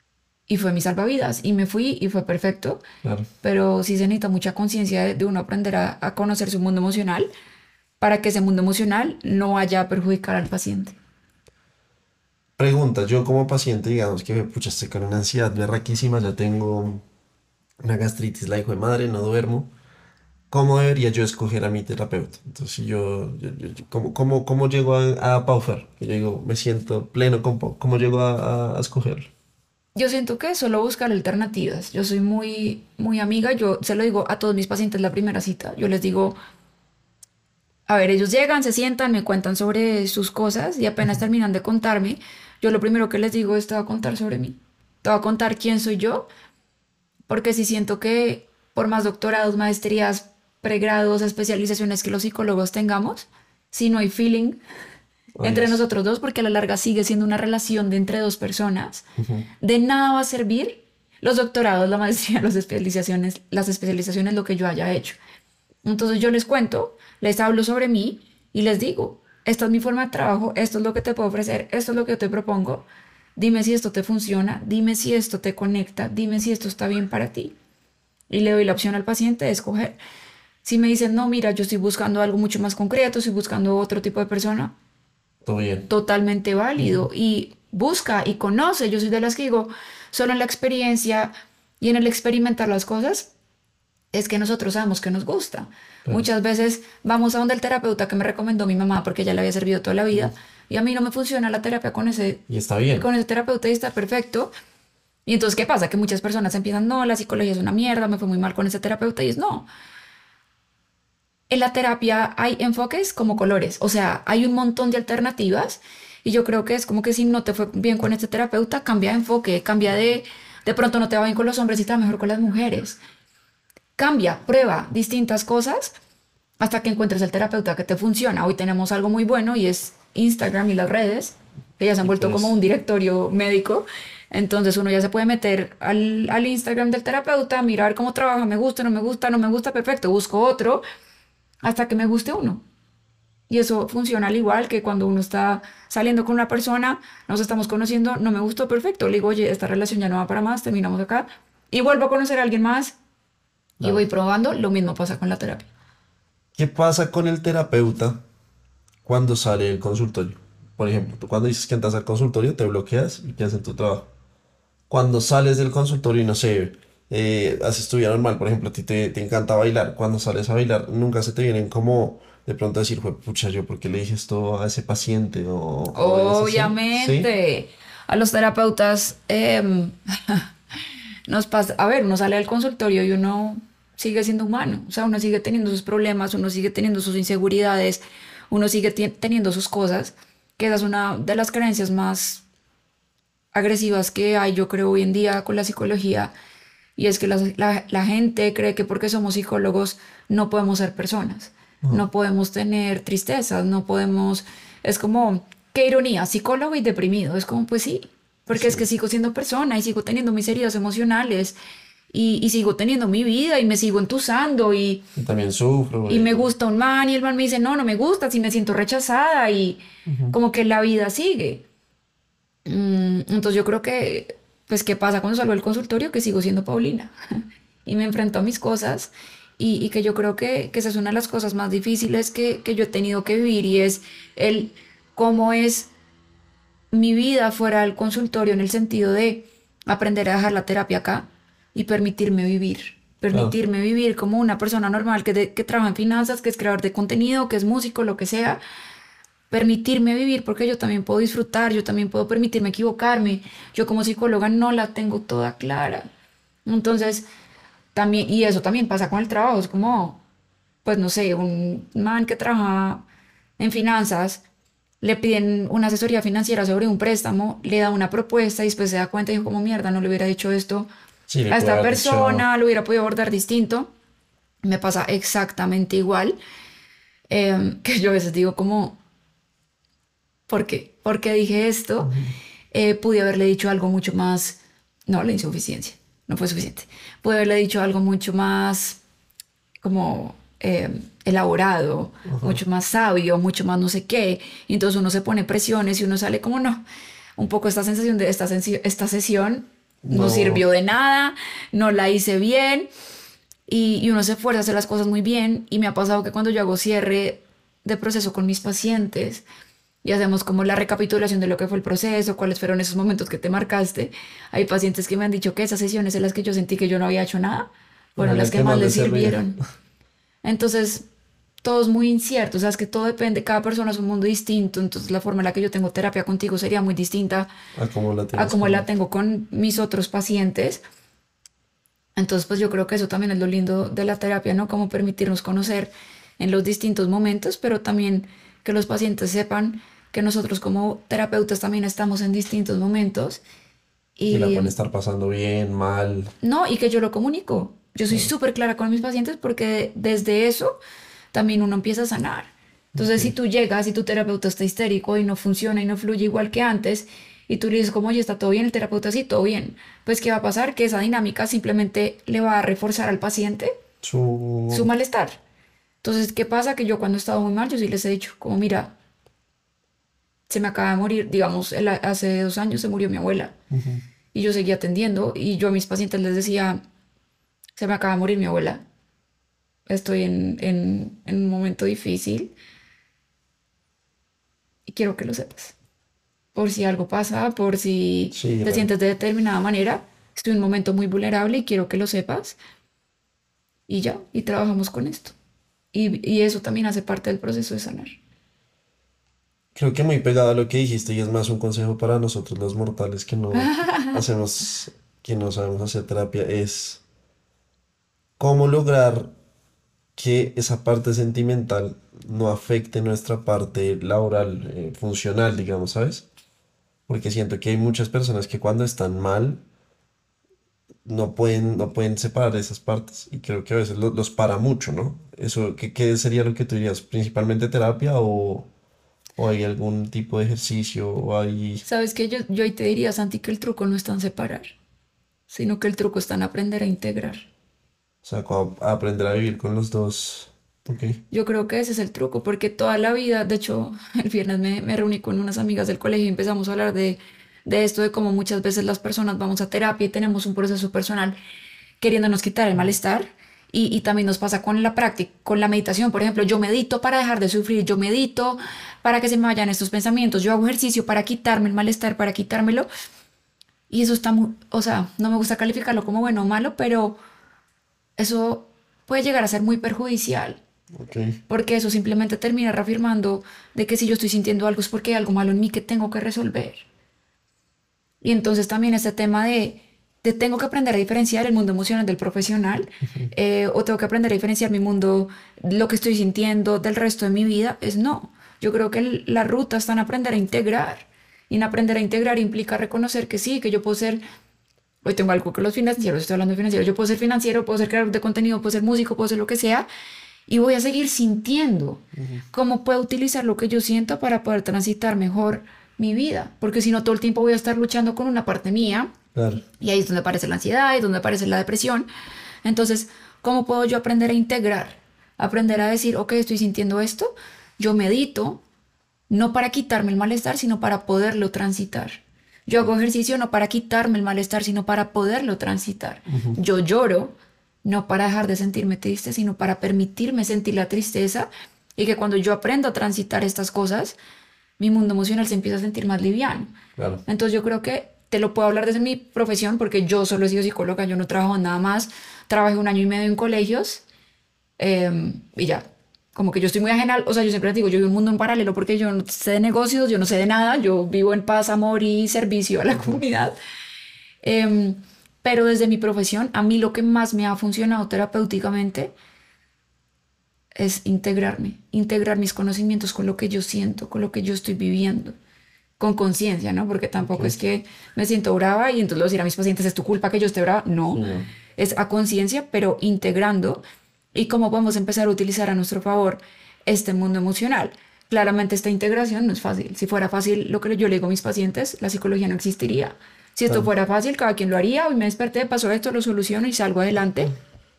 y fue mi salvavidas y me fui y fue perfecto. Claro. Pero sí se necesita mucha conciencia de, de uno aprender a, a conocer su mundo emocional para que ese mundo emocional no vaya a perjudicar al paciente. Pregunta, yo como paciente, digamos que pucha, estoy con una ansiedad berraquísima, ya tengo una gastritis, la hijo de madre, no duermo. ¿Cómo debería yo escoger a mi terapeuta? Entonces, si yo, yo- yo- yo- ¿cómo, cómo, cómo llego a, a paufer? Que yo digo, me siento pleno con Pau. ¿Cómo llego a, a, a escogerlo? Yo siento que es solo buscar alternativas. Yo soy muy, muy amiga, yo se lo digo a todos mis pacientes la primera cita. Yo les digo, a ver, ellos llegan, se sientan, me cuentan sobre sus cosas y apenas terminan de contarme, yo lo primero que les digo es, te voy a contar sobre mí. Te voy a contar quién soy yo, porque sí siento que por más doctorados, maestrías, pregrados, especializaciones que los psicólogos tengamos, si no hay feeling Oh, entre yes. nosotros dos, porque a la larga sigue siendo una relación de entre dos personas, Ujú. de nada va a servir los doctorados, la maestría, las especializaciones, las especializaciones, lo que yo haya hecho. Entonces yo les cuento, les hablo sobre mí y les digo, esta es mi forma de trabajo, esto es lo que te puedo ofrecer, esto es lo que yo te propongo, dime si esto te funciona, dime si esto te conecta, dime si esto está bien para ti. Y le doy la opción al paciente de escoger. Si me dicen, no, mira, yo estoy buscando algo mucho más concreto, estoy buscando otro tipo de persona, Todo bien. totalmente válido. Y busca y conoce. Yo soy de las que digo, solo en la experiencia y en el experimentar las cosas es que nosotros sabemos que nos gusta. Claro. Muchas veces vamos a donde el terapeuta que me recomendó mi mamá porque ya le había servido toda la vida y a mí no me funciona la terapia con ese, Y está bien. con ese terapeuta y está perfecto. Y entonces, ¿qué pasa? Que muchas personas empiezan, no, la psicología es una mierda, me fue muy mal con ese terapeuta y es no. En la terapia hay enfoques como colores, o sea, hay un montón de alternativas y yo creo que es como que si no te fue bien con este terapeuta, cambia de enfoque, cambia de, de pronto no te va bien con los hombres y te va mejor con las mujeres. Cambia, prueba distintas cosas hasta que encuentres el terapeuta que te funciona. Hoy tenemos algo muy bueno y es Instagram y las redes, que ya se han Y vuelto pues- como un directorio médico. Entonces uno ya se puede meter al, al Instagram del terapeuta, mirar cómo trabaja, me gusta, no me gusta, no me gusta, perfecto, busco otro hasta que me guste uno. Y eso funciona al igual que cuando uno está saliendo con una persona, nos estamos conociendo, no me gustó, perfecto. Le digo, oye, esta relación ya no va para más, terminamos acá. Y vuelvo a conocer a alguien más y Claro. voy probando. Lo mismo pasa con la terapia. ¿Qué pasa con el terapeuta cuando sale del consultorio? Por ejemplo, tú cuando dices que entras al consultorio te bloqueas y quedas en tu trabajo. Cuando sales del consultorio y no sé, eh, haces tu vida normal, por ejemplo, a ti te, te encanta bailar. Cuando sales a bailar, nunca se te vienen como de pronto a decir, "Jue pucha, yo por qué le dije esto a ese paciente o, o vainas así". ¿Sí? Obviamente, a los terapeutas em, nos pasa, a ver, uno sale del consultorio y uno sigue siendo humano, o sea, uno sigue teniendo sus problemas, uno sigue teniendo sus inseguridades, uno sigue ti- teniendo sus cosas, que esa es una de las creencias más agresivas que hay, yo creo, hoy en día con la psicología, y es que la, la- la gente cree que porque somos psicólogos no podemos ser personas, no podemos tener tristezas, no podemos, es como, qué ironía, psicólogo y deprimido, es como, pues sí, porque es que sigo siendo persona y sigo teniendo mis heridas emocionales y, y sigo teniendo mi vida y me sigo entusando y, Y también sufro. y me gusta un man y el man me dice, no, no me gusta, si me siento rechazada y como que la vida sigue. Mm, entonces yo creo que, pues, ¿qué pasa cuando salgo del consultorio? Que sigo siendo Paulina y me enfrento a mis cosas y, y que yo creo que, que esa es una de las cosas más difíciles que, que yo he tenido que vivir y es el cómo es mi vida fuera del consultorio en el sentido de aprender a dejar la terapia acá y permitirme vivir. Permitirme vivir como una persona normal que, de- que trabaja en finanzas, que es creador de contenido, que es músico, lo que sea, permitirme vivir porque yo también puedo disfrutar, yo también puedo permitirme equivocarme. Yo como psicóloga no la tengo toda clara. Entonces, también, y eso también pasa con el trabajo, es como, pues no sé, un man que trabaja en finanzas, le piden una asesoría financiera sobre un préstamo, le da una propuesta y después se da cuenta y dijo como mierda, no le hubiera dicho esto Sí, le a puede esta haber dicho- persona, lo hubiera podido abordar distinto. Me pasa exactamente igual, em, que yo a veces digo como, ¿por qué? ¿Por qué dije esto? Eh, pude haberle dicho algo mucho más... No, la insuficiencia. No fue suficiente. Pude haberle dicho algo mucho más como eh, elaborado, mucho más sabio, mucho más no sé qué. Y entonces uno se pone presiones y uno sale como no. Un poco esta sensación de esta, sensi- esta sesión no No, sirvió de nada, no la hice bien y, y uno se esfuerza a hacer las cosas muy bien y me ha pasado que cuando yo hago cierre de proceso con mis pacientes y hacemos como la recapitulación de lo que fue el proceso, cuáles fueron esos momentos que te marcaste, hay pacientes que me han dicho que esas sesiones en las que yo sentí que yo no había hecho nada fueron eran las el que que más más les les servía. sirvieron. Entonces, todo es muy incierto, o sea, es que todo depende, cada persona es un mundo distinto, entonces la forma en la que yo tengo terapia contigo sería muy distinta A cómo la a tienes como la con... tengo con mis otros pacientes. Entonces, pues yo creo que eso también es lo lindo de la terapia, ¿no? Como permitirnos conocer en los distintos momentos, pero también que los pacientes sepan que nosotros como terapeutas también estamos en distintos momentos Y la y pueden estar pasando bien, mal. no, y que yo lo comunico. Yo soy Claro. súper clara con mis pacientes porque desde eso también uno empieza a sanar. Entonces, si Ok. tú llegas y tu terapeuta está histérico y no funciona y no fluye igual que antes, y tú le dices como, oye, está todo bien, el terapeuta sí, todo bien, pues ¿qué va a pasar? Que esa dinámica simplemente le va a reforzar al paciente su Su... malestar. Entonces, ¿qué pasa? Que yo cuando he estado muy mal, yo sí les he dicho, como, mira, se me acaba de morir, digamos, el- hace dos años se murió mi abuela Ujú. y yo seguía atendiendo y yo a mis pacientes les decía, se me acaba de morir mi abuela, estoy en, en, en un momento difícil y quiero que lo sepas. Por si algo pasa, por si Sí, te real. sientes de determinada manera, estoy en un momento muy vulnerable y quiero que lo sepas y ya, y trabajamos con esto. Y, y eso también hace parte del proceso de sanar. Creo que muy pegado a lo que dijiste y es más un consejo para nosotros los mortales que no hacemos, que no sabemos hacer terapia, es cómo lograr que esa parte sentimental no afecte nuestra parte laboral, eh, funcional, digamos, ¿sabes? Porque siento que hay muchas personas que cuando están mal no pueden, no pueden separar esas partes y creo que a veces lo- los para mucho, ¿no? Eso, ¿qué, qué sería lo que tú dirías? ¿Principalmente terapia o, o hay algún tipo de ejercicio o hay, ¿Sabes qué? Yo, yo ahí te diría, Santi, que el truco no está en separar, sino que el truco está en aprender a integrar. o sea, como a- aprender a vivir con los dos? Ok, Yo creo que ese es el truco, porque toda la vida, de hecho, el viernes me, me reuní con unas amigas del colegio y empezamos a hablar de, de esto, de cómo muchas veces las personas vamos a terapia y tenemos un proceso personal queriéndonos quitar el malestar. Y, y también nos pasa con la práctica, con la meditación. Por ejemplo, yo medito para dejar de sufrir, yo medito para que se me vayan estos pensamientos, yo hago ejercicio para quitarme el malestar, para quitármelo. Y eso está muy, o sea, no me gusta calificarlo como bueno o malo, pero eso puede llegar a ser muy perjudicial. ok, Porque eso simplemente termina reafirmando de que si yo estoy sintiendo algo es porque hay algo malo en mí que tengo que resolver. Y entonces también este tema de, de tengo que aprender a diferenciar el mundo emocional del profesional, ujú, eh, o tengo que aprender a diferenciar mi mundo, lo que estoy sintiendo del resto de mi vida, es no. Yo creo que el- la ruta está en aprender a integrar. Y en aprender a integrar implica reconocer que sí, que yo puedo ser, hoy tengo algo que los financieros, estoy hablando de financieros, yo puedo ser financiero, puedo ser creador de contenido, puedo ser músico, puedo ser lo que sea, y voy a seguir sintiendo ujú. cómo puedo utilizar lo que yo siento para poder transitar mejor mi vida, porque si no todo el tiempo voy a estar luchando con una parte mía Claro, y ahí es donde aparece la ansiedad, y donde aparece la depresión. Entonces, ¿cómo puedo yo aprender a integrar? Aprender a decir, ok, estoy sintiendo esto, yo medito, no para quitarme el malestar, sino para poderlo transitar. Yo hago ejercicio no para quitarme el malestar, sino para poderlo transitar. ujú, Yo lloro no para dejar de sentirme triste, sino para permitirme sentir la tristeza y que cuando yo aprendo a transitar estas cosas, mi mundo emocional se empieza a sentir más liviano. claro. Entonces yo creo que te lo puedo hablar desde mi profesión porque yo solo he sido psicóloga, yo no trabajo en nada más. Trabajé un año y medio en colegios, eh, y ya. Como que yo estoy muy ajena, al- o sea, yo siempre les digo, yo vivo un mundo en paralelo porque yo no sé de negocios, yo no sé de nada, yo vivo en paz, amor y servicio a la comunidad. Em, pero desde mi profesión, a mí lo que más me ha funcionado terapéuticamente es integrarme, integrar mis conocimientos con lo que yo siento, con lo que yo estoy viviendo, con conciencia, ¿no? Porque Ok, tampoco es que me siento brava y entonces le voy a decir a mis pacientes, es tu culpa que yo esté brava. sí, No, no. es a conciencia, pero integrando y cómo podemos empezar a utilizar a nuestro favor este mundo emocional. Claramente esta integración no es fácil. Si fuera fácil lo que yo le digo a mis pacientes, la psicología no existiría. Si esto Claro. fuera fácil, cada quien lo haría. Hoy me desperté, pasó esto, lo soluciono y salgo adelante.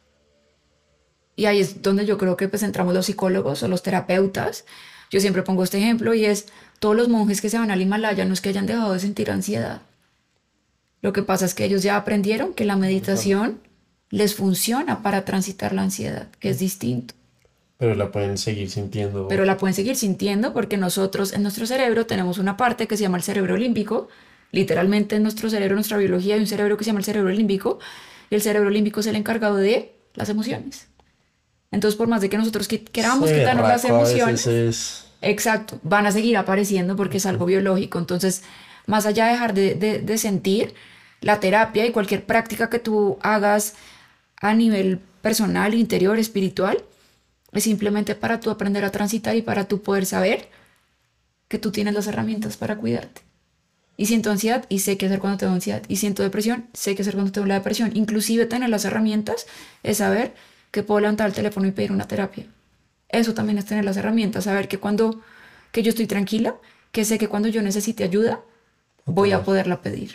Y ahí es donde yo creo que pues entramos los psicólogos o los terapeutas. Yo siempre pongo este ejemplo y es todos los monjes que se van al Himalaya no es que hayan dejado de sentir ansiedad, Lo que pasa es que ellos ya aprendieron que la meditación les funciona para transitar la ansiedad, que es distinto. Pero la pueden seguir sintiendo. Pero la pueden seguir sintiendo porque nosotros en nuestro cerebro tenemos una parte que se llama el cerebro límbico. Literalmente en nuestro cerebro, nuestra biología, hay un cerebro que se llama el cerebro límbico. Y el cerebro límbico es el encargado de las emociones. Entonces, por más de que nosotros qui- queramos Sí, quitarnos las raco a veces emociones, es... exacto, van a seguir apareciendo porque es algo biológico. Entonces, más allá de dejar de, de- de sentir, la terapia y cualquier práctica que tú hagas a nivel personal, interior, espiritual, es simplemente para tú aprender a transitar y para tú poder saber que tú tienes las herramientas para cuidarte. Y siento ansiedad y sé qué hacer cuando tengo ansiedad. Y siento depresión, sé qué hacer cuando tengo la depresión. Inclusive tener las herramientas es saber que puedo levantar el teléfono y pedir una terapia. Eso también es tener las herramientas, saber que cuando que yo estoy tranquila, que sé que cuando yo necesite ayuda, voy a poderla pedir.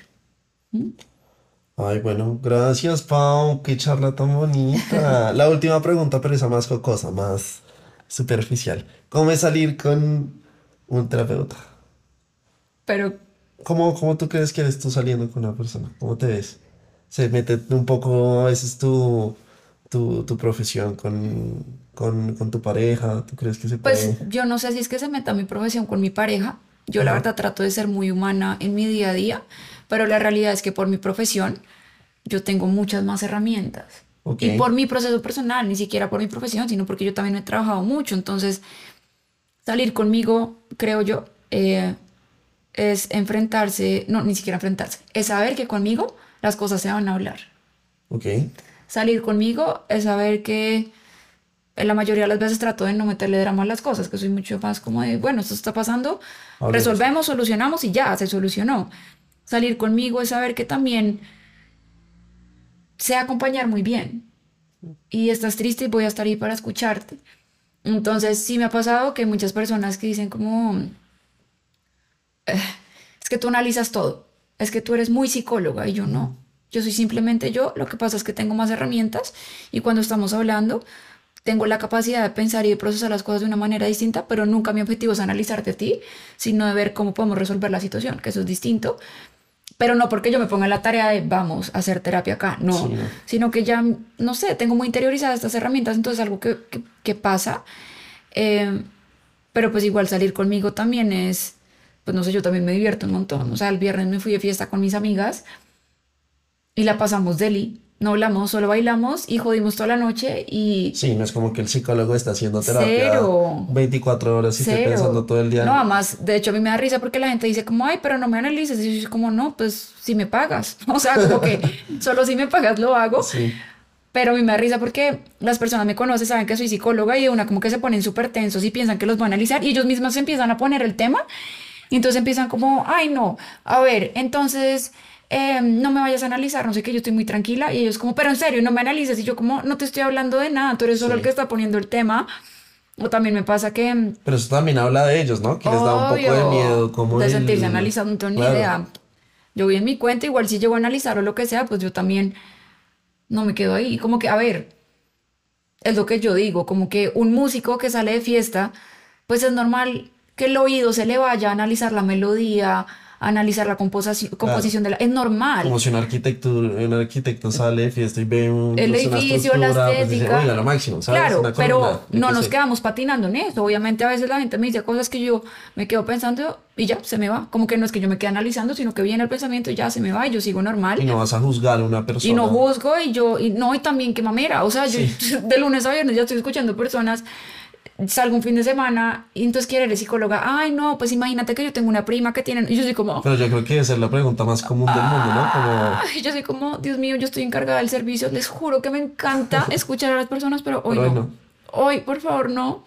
Ay, bueno, gracias, Pau. Qué charla tan bonita. La última pregunta, pero esa más jocosa, más superficial. ¿Cómo es salir con un terapeuta? Pero ¿Cómo, cómo tú crees que eres tú saliendo con una persona? ¿Cómo te ves? ¿Se mete un poco a veces tu, tu, tu profesión con, con, con tu pareja? ¿Tú crees que se pues puede? yo no sé si es que se meta mi profesión con mi pareja. Yo la Ajá. verdad trato de ser muy humana en mi día a día, pero la realidad es que por mi profesión yo tengo muchas más herramientas. Ok. Y por mi proceso personal, ni siquiera por mi profesión, sino porque yo también he trabajado mucho. Entonces, salir conmigo, creo yo, eh, es enfrentarse, no, ni siquiera enfrentarse, es saber que conmigo las cosas se van a hablar. Ok. Salir conmigo es saber que en la mayoría de las veces trato de no meterle drama a las cosas, que soy mucho más como de, bueno, esto está pasando, Hablemos. resolvemos, solucionamos y ya, se solucionó. Salir conmigo es saber que también sé acompañar muy bien y estás triste y voy a estar ahí para escucharte. Entonces, sí me ha pasado que muchas personas que dicen como, es que tú analizas todo, es que tú eres muy psicóloga y yo no. Yo soy simplemente yo, lo que pasa es que tengo más herramientas y cuando estamos hablando tengo la capacidad de pensar y de procesar las cosas de una manera distinta, pero nunca mi objetivo es analizarte a ti, sino de ver cómo podemos resolver la situación, que eso es distinto. Pero no porque yo me ponga en la tarea de vamos a hacer terapia acá, no, Sí, no. sino que ya, no sé, tengo muy interiorizadas estas herramientas, entonces algo que, que, que pasa. Eh, pero pues igual salir conmigo también es, pues no sé, yo también me divierto un montón. O sea, el viernes me fui de fiesta con mis amigas y la pasamos deli. No hablamos, solo bailamos y jodimos toda la noche y Sí, no es como que el psicólogo está haciendo terapia cero, veinticuatro horas y esté pensando cero. todo el día. No, además, de hecho a mí me da risa porque la gente dice como, ay, pero no me analices. Y yo soy como, no, pues si me pagas. O sea, como que solo si me pagas lo hago. Sí. Pero a mí me da risa porque las personas me conocen, saben que soy psicóloga y de una como que se ponen súper tensos y piensan que los voy a analizar y ellos mismos se empiezan a poner el tema y entonces empiezan como, ay no, a ver, entonces eh, no me vayas a analizar, no sé qué, yo estoy muy tranquila y ellos como, pero en serio, no me analices y yo como, no te estoy hablando de nada, tú eres solo Sí. el que está poniendo el tema. O también me pasa que, Pero eso también habla de ellos, ¿no? Que les da un poco de obvio, miedo, como de el... sentirse analizado, no tengo ni Claro. idea. Yo voy en mi cuenta, igual si llego a analizar o lo que sea, pues yo también no me quedo ahí. Como que, a ver, es lo que yo digo, como que un músico que sale de fiesta, pues es normal que el oído se le vaya a analizar la melodía, a analizar la composición, composición de la... Es normal. Como si un arquitecto, un arquitecto sale de fiesta y ve un, El no sé, una edificio, la estructura, pues dice, estética. oiga, lo máximo, ¿sabes? Claro, Una pero columna, yo no qué nos sé. quedamos patinando en eso. Obviamente a veces la gente me dice cosas que yo me quedo pensando y ya, se me va. Como que no es que yo me quede analizando, sino que viene el pensamiento y ya se me va y yo sigo normal. Y no vas a juzgar a una persona. Y no juzgo y yo, y no, y también qué mamera. O sea, yo Sí. de lunes a viernes ya estoy escuchando personas, salgo un fin de semana y entonces quiere eres psicóloga. Ay, no, pues imagínate que yo tengo una prima que tiene. Y yo soy como, Pero yo creo que esa es la pregunta más común del mundo, ¿no? Como, ay, yo soy como, Dios mío, yo estoy encargada del servicio. Les juro que me encanta escuchar a las personas, pero hoy Pero hoy no. no. Hoy, por favor, no.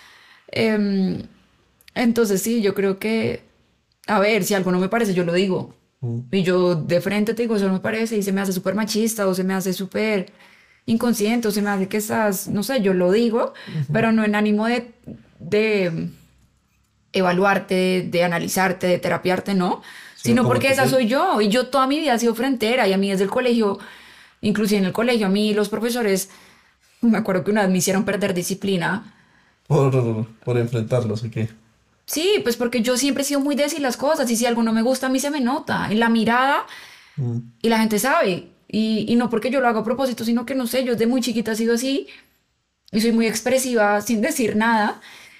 Em, entonces sí, yo creo que, a ver, si algo no me parece, yo lo digo. mm, Y yo de frente te digo, eso no me parece y se me hace súper machista o se me hace súper inconsciente o se me hace que estás, no sé, yo lo digo, pero no en ánimo de, de evaluarte, de, de analizarte, de terapiarte, no, Sino sino como porque que esa te- soy yo y yo toda mi vida he sido frontera y a mí desde el colegio, inclusive en el colegio, a mí los profesores, me acuerdo que una vez me hicieron perder disciplina. por, por enfrentarlos, ¿o qué? Sí, pues porque yo siempre he sido muy decir las cosas y si algo no me gusta a mí se me nota. En la mirada, Mm. Y la gente sabe. Y, y no porque yo lo haga a propósito, sino que no sé, yo desde muy chiquita he sido así y soy muy expresiva sin decir nada.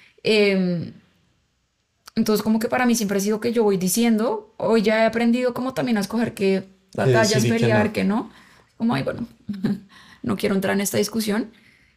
Em, entonces como que para mí siempre ha sido que yo voy diciendo, hoy ya he aprendido como también a escoger qué ¿Qué decir batallas y qué pelear, no? qué no. Como, ay, bueno, no quiero entrar en esta discusión.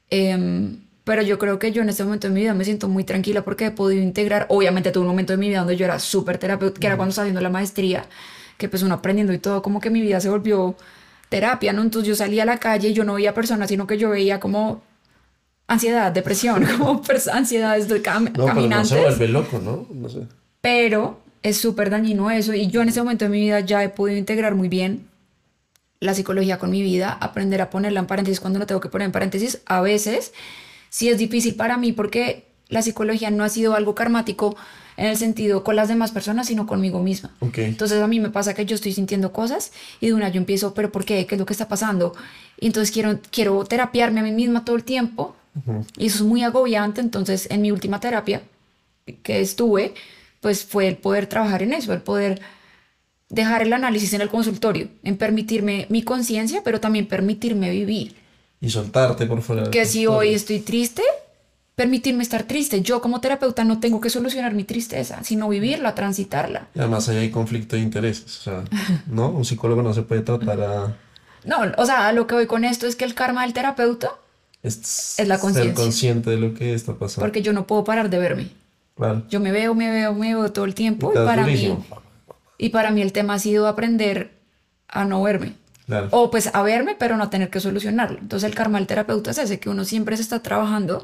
Em, pero yo creo que yo en este momento de mi vida me siento muy tranquila porque he podido integrar, obviamente tuve un momento de mi vida donde yo era súper terapeuta, que era cuando estaba haciendo la maestría, que pues uno aprendiendo y todo, como que mi vida se volvió terapia, ¿no? Entonces yo salía a la calle y yo no veía personas, sino que yo veía como ansiedad, depresión, como pers- ansiedades de cam- No, pero no se caminantes, vuelve loco, ¿no? No sé. pero es súper dañino eso y yo en ese momento de mi vida ya he podido integrar muy bien la psicología con mi vida, aprender a ponerla en paréntesis cuando lo tengo que poner en paréntesis. A veces sí es difícil para mí porque la psicología no ha sido algo karmático en el sentido con las demás personas, sino conmigo misma. Ok. Entonces a mí me pasa que yo estoy sintiendo cosas y de una yo empiezo, pero ¿por qué? ¿Qué es lo que está pasando? Y entonces quiero, quiero terapiarme a mí misma todo el tiempo Ujú. y eso es muy agobiante. Entonces en mi última terapia que estuve, pues fue el poder trabajar en eso, el poder dejar el análisis en el consultorio, en permitirme mi conciencia, pero también permitirme vivir. Y soltarte por fuera del Que si hoy consultorio. estoy triste, permitirme estar triste. Yo como terapeuta no tengo que solucionar mi tristeza, sino vivirla, transitarla. Y además ahí hay conflicto de intereses. O sea, ¿no? Un psicólogo no se puede tratar a... No, o sea, a lo que voy con esto es que el karma del terapeuta Es es la ser conciencia, consciente de lo que está pasando. porque yo no puedo parar de verme. Claro. Yo me veo, me veo, me veo todo el Y tiempo y te das para mí, durísimo. y para mí el tema ha sido aprender a no verme. Claro. O pues a verme, pero no tener que solucionarlo. Entonces el karma del terapeuta es ese, que uno siempre se está trabajando.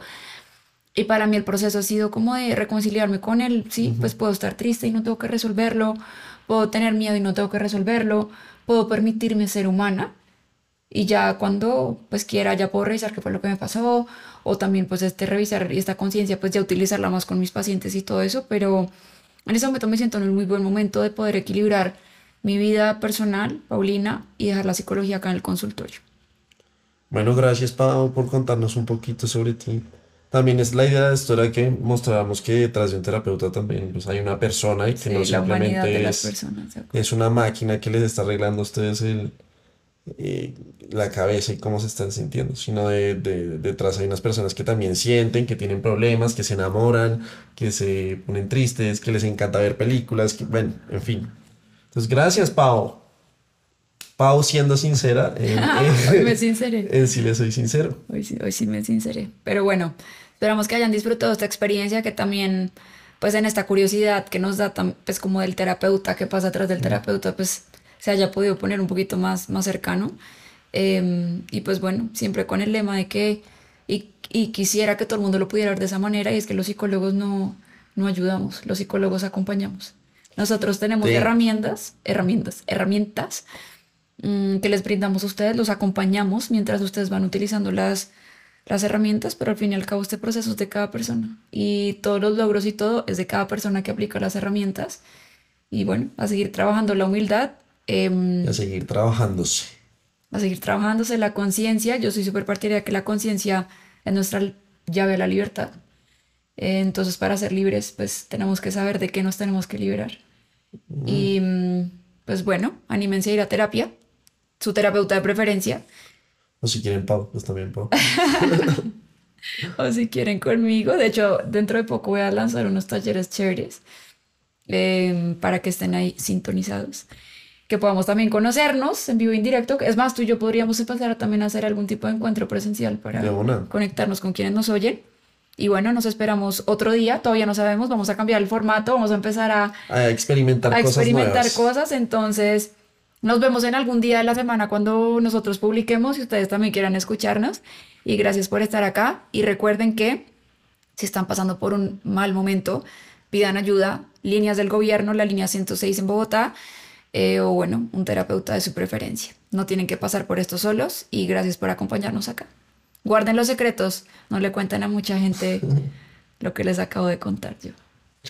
Y para mí el proceso ha sido como de reconciliarme con él. Sí, pues puedo estar triste y no tengo que resolverlo. Puedo tener miedo y no tengo que resolverlo. Puedo permitirme ser humana. Y ya cuando pues quiera ya puedo revisar qué fue lo que me pasó. O también pues este revisar esta conciencia pues ya utilizarla más con mis pacientes y todo eso. Pero en ese momento me siento en un muy buen momento de poder equilibrar mi vida personal, Paulina, y dejar la psicología acá en el consultorio. Bueno, gracias, Pau, por contarnos un poquito sobre ti. También es la idea de esto era que mostráramos que detrás de un terapeuta también pues, hay una persona y que no Sí, la humanidad de simplemente las es, personas. ¿De acuerdo? es una máquina que les está arreglando a ustedes el, eh, la cabeza y cómo se están sintiendo, sino de, de- detrás hay unas personas que también sienten, que tienen problemas, que se enamoran, que se ponen tristes, que les encanta ver películas, que, bueno, en fin. Entonces, gracias, Pau. Pau siendo sincera, en, Hoy me en, sinceré. en sí le soy sincero. Hoy sí, hoy sí me sinceré. Pero bueno, esperamos que hayan disfrutado esta experiencia, que también, pues en esta curiosidad que nos da, tam- pues como del terapeuta, qué pasa atrás del terapeuta, pues se haya podido poner un poquito más, más cercano. Em, y pues bueno, siempre con el lema de que, y, y quisiera que todo el mundo lo pudiera ver de esa manera, y es que los psicólogos no, no ayudamos, los psicólogos acompañamos. Nosotros tenemos Sí. herramientas, herramientas, herramientas mm, que les brindamos a ustedes, los acompañamos mientras ustedes van utilizando las, las herramientas, pero al fin y al cabo este proceso es de cada persona y todos los logros y todo es de cada persona que aplica las herramientas y bueno, a seguir trabajando la humildad, Y em, a seguir trabajándose. a seguir trabajándose la conciencia. Yo soy súper partidaria de que la conciencia es nuestra llave a la libertad. Eh, entonces, para ser libres, pues tenemos que saber de qué nos tenemos que liberar. Y mm, pues bueno, anímense a ir a terapia, su terapeuta de preferencia, O si quieren Pau, pues también Pau. o si quieren conmigo. De hecho, dentro de poco voy a lanzar unos talleres chéveres eh, para que estén ahí sintonizados. Que podamos también conocernos en vivo e indirecto. Es más, tú y yo podríamos empezar a también a hacer algún tipo de encuentro presencial para De una. conectarnos con quienes nos oyen. Y bueno, nos esperamos otro día, todavía no sabemos, vamos a cambiar el formato, vamos a empezar a, A experimentar a cosas experimentar nuevas. cosas, entonces nos vemos en algún día de la semana cuando nosotros publiquemos y ustedes también quieran escucharnos. Y gracias por estar acá y recuerden que si están pasando por un mal momento, pidan ayuda, líneas del gobierno, la línea ciento seis en Bogotá, eh, o bueno, un terapeuta de su preferencia. No tienen que pasar por esto solos y gracias por acompañarnos acá. Guarden los secretos, no le cuenten a mucha gente lo que les acabo de contar yo.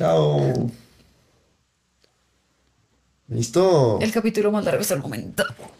Chao. ¿Listo? El capítulo más largo hasta el momento.